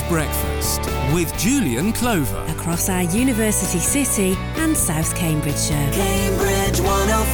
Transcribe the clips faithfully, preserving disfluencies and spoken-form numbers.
Breakfast with Julian Clover. Across our university city and South Cambridgeshire. Cambridge one oh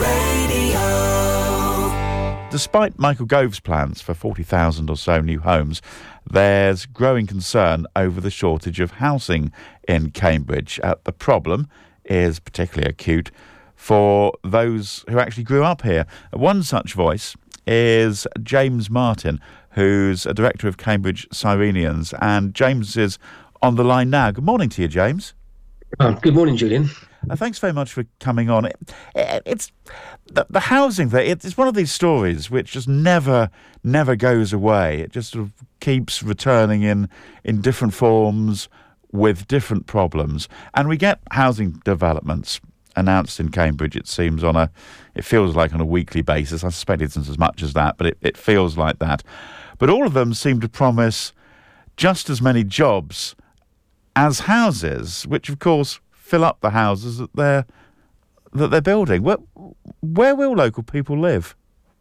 five Radio. Despite Michael Gove's plans for forty thousand or so new homes, there's growing concern over the shortage of housing in Cambridge. Uh, the problem is particularly acute for those who actually grew up here. One such voice is James Martin, who's a director of Cambridge Cyrenians, and James is on the line now. Good morning to you, James. Oh, good morning, Julian. Uh, thanks very much for coming on. It, it, it's the, the housing there. It, it's one of these stories which just never, never goes away. It just sort of keeps returning in in different forms with different problems, and we get housing developments announced in Cambridge, it seems, on a, it feels like on a weekly basis. I suspect it isn't as much as that, but it, it feels like that. But all of them seem to promise just as many jobs as houses, which of course fill up the houses that they're, that they're building. Where, where will local people live?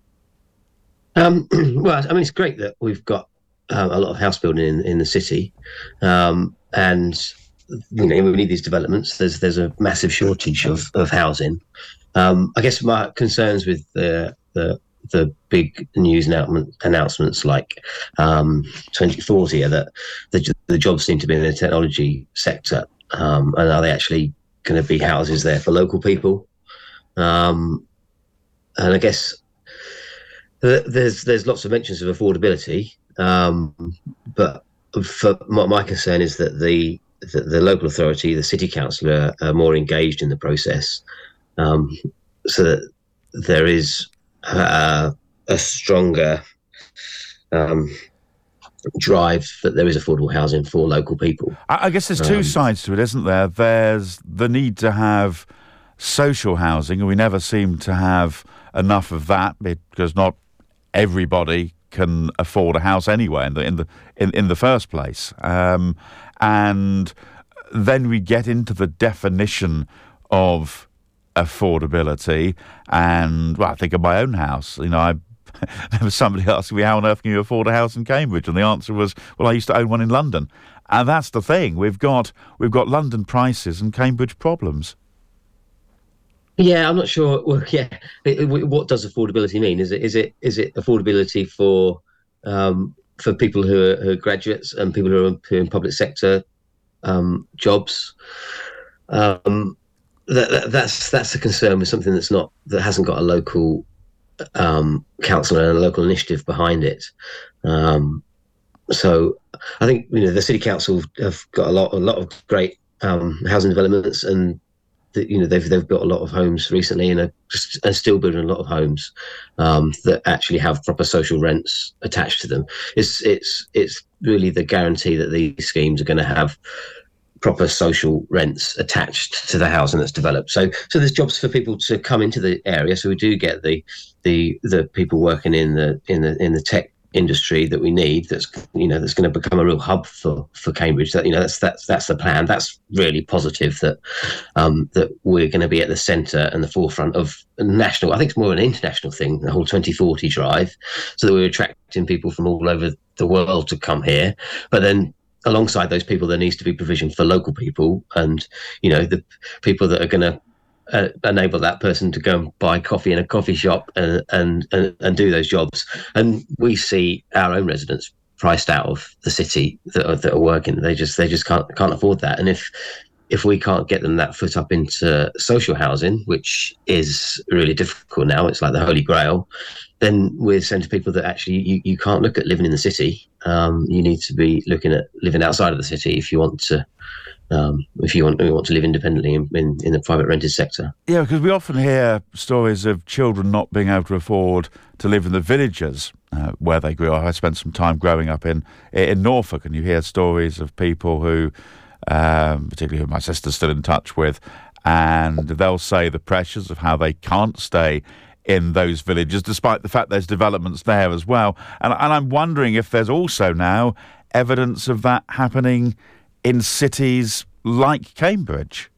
Um, well, I mean, it's great that we've got uh, a lot of house building in, in the city, um, and you know, we need these developments. There's there's a massive shortage of, of housing. Um, I guess my concerns with the the, the big news announcement, announcements like um, twenty forty are that the, the jobs seem to be in the technology sector, um, and are they actually going to be houses there for local people? Um, and I guess th- there's there's lots of mentions of affordability, um, but for my, my concern is that the The, the local authority, the city council, are, are more engaged in the process, um, so that there is uh, a stronger um, drive that there is affordable housing for local people. I, I guess there's two um, sides to it, isn't there? There's the need to have social housing, and we never seem to have enough of that because not everybody can afford a house anyway in the in the in, in the first place. Um, and then we get into the definition of affordability. And well, I think of my own house. You know, I there was somebody asking me, how on earth can you afford a house in Cambridge? And the answer was, well, I used to own one in London. And that's the thing. We've got we've got London prices and Cambridge problems. Yeah, I'm not sure. Well, yeah, it, it, what does affordability mean? Is it is it is it affordability for um, for people who are, who are graduates and people who are, who are in public sector um, jobs? Um, that, that, that's that's a concern with something that's not that hasn't got a local um, council and a local initiative behind it. Um, so I think you know the city council have got a lot a lot of great um, housing developments, and that you know they've they've built a lot of homes recently and are, just, are still building a lot of homes um, that actually have proper social rents attached to them. It's it's it's really the guarantee that these schemes are going to have proper social rents attached to the housing that's developed. So so there's jobs for people to come into the area. So we do get the the the people working in the in the in the tech industry that we need, that's you know that's going to become a real hub for for Cambridge. That you know that's that's that's the plan. That's really positive that um that we're going to be at the centre and the forefront of a national, I think it's more an international thing, the whole twenty forty drive, so that we're attracting people from all over the world to come here. But then alongside those people, there needs to be provision for local people, and you know the people that are going to Uh, enable that person to go and buy coffee in a coffee shop and, and and and do those jobs. And we see our own residents priced out of the city that are, that are working. They just they just can't can't afford that. And if if we can't get them that foot up into social housing, which is really difficult now, it's like the Holy Grail, then we're saying to people that actually you, you can't look at living in the city. Um, you need to be looking at living outside of the city if you want to Um, if you want, you want to live independently in, in, in the private rented sector. Yeah, because we often hear stories of children not being able to afford to live in the villages uh, where they grew up. I spent some time growing up in in Norfolk, and you hear stories of people who, um, particularly who my sister's still in touch with, and they'll say the pressures of how they can't stay in those villages, despite the fact there's developments there as well. And, and I'm wondering if there's also now evidence of that happening in cities like Cambridge.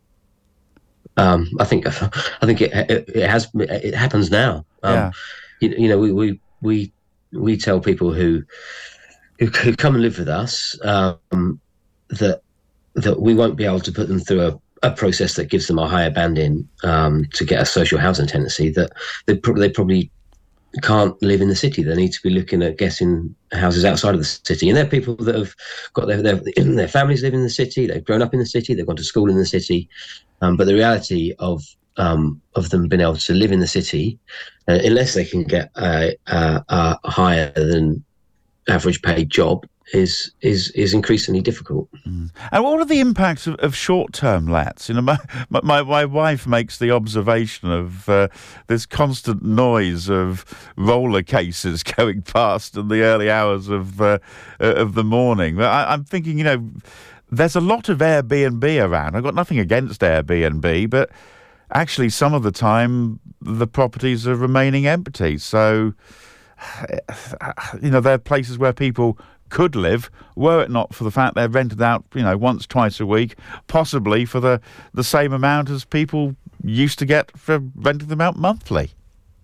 Um, I think I think it it, it has it happens now. Um, yeah. you, you know, we, we we we tell people who who, who come and live with us, um, that that we won't be able to put them through a, a process that gives them a higher banding um, to get a social housing tenancy. That they, pro- they probably can't live in the city. They need to be looking at getting houses outside of the city. And they're people that have got their their, their families live in the city. They've grown up in the city. They've gone to school in the city. Um, but the reality of um, of them being able to live in the city, uh, unless they can get a, a, a higher than average paid job, is is is increasingly difficult. Mm. And what are the impacts of, of short-term lets? You know, my, my my wife makes the observation of uh, this constant noise of roller cases going past in the early hours of uh, of the morning. I, I'm thinking, you know, there's a lot of Airbnb around. I've got nothing against Airbnb, but actually some of the time the properties are remaining empty. So, you know, there are places where people could live, were it not for the fact they're rented out, you know, once, twice a week, possibly for the, the same amount as people used to get for renting them out monthly.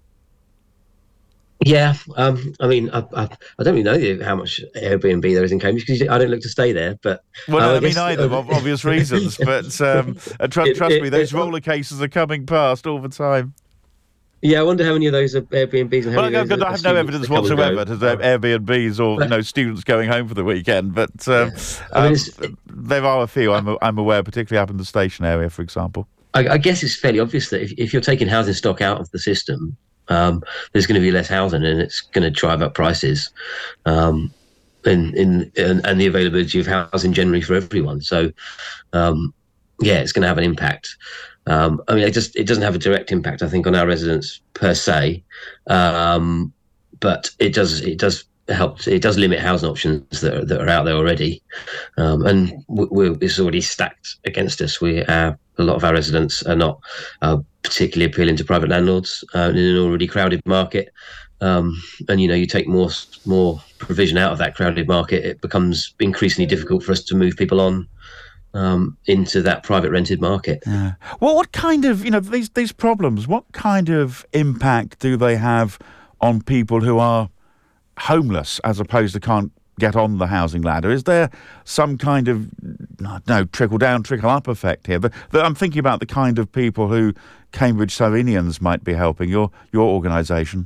Yeah, um, I mean, I, I, I don't really know how much Airbnb there is in Cambridge because I don't look to stay there. But well, no, um, I, I mean guess, either, uh, for obvious reasons. But um, trust, it, trust it, me, those it, roller cases are coming past all the time. Yeah, I wonder how many of those are Airbnbs. And how well, many of those I have no evidence whatsoever to say Airbnbs or, you know, students going home for the weekend. But um, yeah. I mean, um, there are a few I'm, I'm aware, particularly up in the station area, for example. I, I guess it's fairly obvious that if, if you're taking housing stock out of the system, um, there's going to be less housing, and it's going to drive up prices, um, in, in, in and the availability of housing generally for everyone. So, um, yeah, it's going to have an impact. Um, I mean, it just it doesn't have a direct impact, I think, on our residents per se, um, but it does it does help. It does limit housing options that are, that are out there already, um, and we're, it's already stacked against us. We uh, a lot of our residents are not uh, particularly appealing to private landlords uh, in an already crowded market. Um, and you know, you take more more provision out of that crowded market, it becomes increasingly difficult for us to move people on Um, into that private rented market. Yeah. Well, what kind of, you know, these these problems, what kind of impact do they have on people who are homeless as opposed to can't get on the housing ladder? Is there some kind of, I don't know, trickle down, trickle up effect here? The, the, I'm thinking about the kind of people who Cambridge Slovenians might be helping, your your organisation.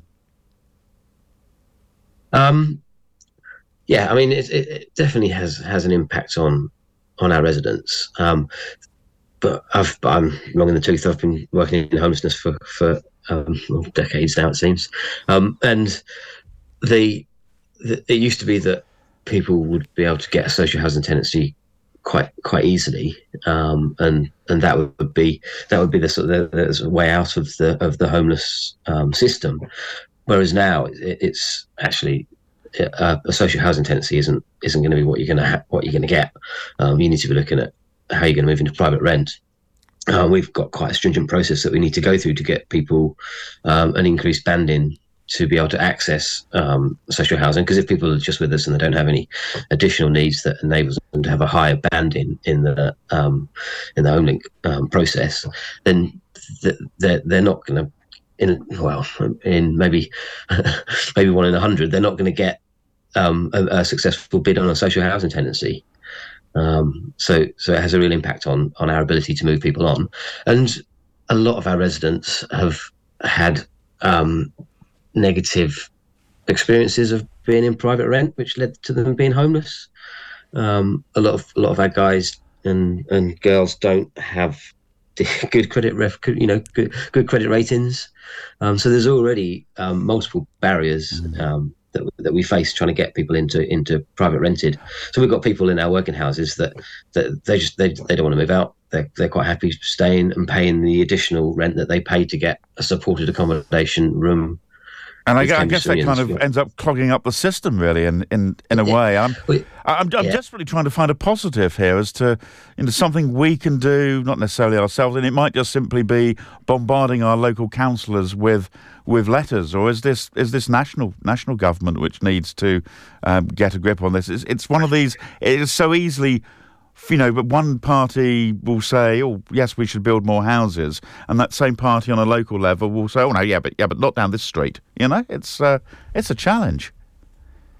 Um, yeah, I mean, it, it, it definitely has has an impact on on our residents. Um, but I've, I'm long in the tooth. I've been working in homelessness for, for um, well, decades now, it seems. Um, and the, the it used to be that people would be able to get a social housing tenancy quite quite easily, um, and and that would be that would be the sort of the, the way out of the of the homeless um, system. Whereas now it, it's actually A, a social housing tenancy isn't isn't going to be what you're going to ha- what you're going to get. Um, you need to be looking at how you're going to move into private rent. Uh, we've got quite a stringent process that we need to go through to get people um, an increased banding to be able to access um, social housing. Because if people are just with us and they don't have any additional needs that enables them to have a higher banding in the um, in the HomeLink um, process, then th- they're they're not going to. In well, in maybe maybe one in a hundred, they're not going to get um, a, a successful bid on a social housing tenancy. Um, so, so it has a real impact on on our ability to move people on. And a lot of our residents have had um, negative experiences of being in private rent, which led to them being homeless. Um, a lot of a lot of our guys and and girls don't have good credit ref, you know, good, good credit ratings. Um, so there's already um, multiple barriers um, that that we face trying to get people into into private rented. So we've got people in our working houses that that they just they they don't want to move out. They're they're quite happy staying and paying the additional rent that they pay to get a supported accommodation room. And I, I guess that kind of ends up clogging up the system, really, in, in, in a way. I'm, I'm, I'm yeah. desperately trying to find a positive here as to, you know, something we can do, not necessarily ourselves, and it might just simply be bombarding our local councillors with with letters. Or is this is this national national government which needs to um, get a grip on this? It's, it's one of these. It is so easily. You know, but one party will say, "Oh, yes, we should build more houses," and that same party on a local level will say, "Oh no, yeah, but yeah, but not down this street." You know, it's uh, it's a challenge.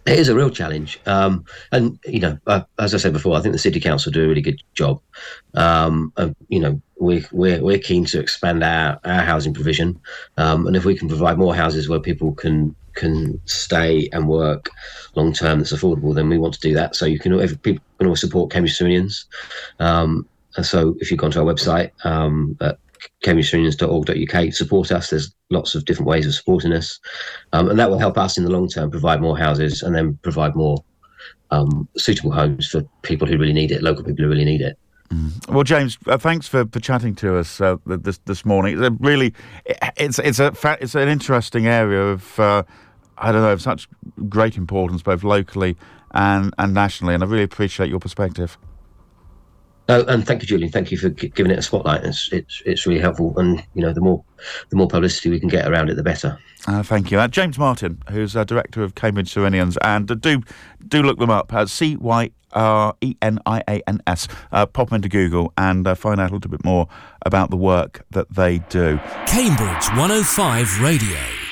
It is a real challenge, um, and you know, uh, as I said before, I think the city council do a really good job. Um, and, you know, we, we're we're keen to expand our, our housing provision, um, and if we can provide more houses where people can can stay and work long term that's affordable, then we want to do that. So you can if people can always support Cambridge Serenians. Um, and so if you've gone to our website um, at cambridge serenians dot org dot U K, support us. There's lots of different ways of supporting us, um, and that will help us in the long term provide more houses and then provide more um, suitable homes for people who really need it, local people who really need it. Mm. Well, James, uh, thanks for, for chatting to us uh, this this morning. It's a really, it's it's a it's an interesting area of uh, I don't know of such great importance both locally and and nationally, and I really appreciate your perspective. Oh, and thank you, Julian. Thank you for g- giving it a spotlight. It's it's it's really helpful, and you know, the more the more publicity we can get around it, the better. Uh, thank you, uh, James Martin, who's uh, director of Cambridge Serenians, and uh, do do look them up. Uh, C Y R E N I A N S. Uh, pop into Google and uh, find out a little bit more about the work that they do. Cambridge one oh five Radio.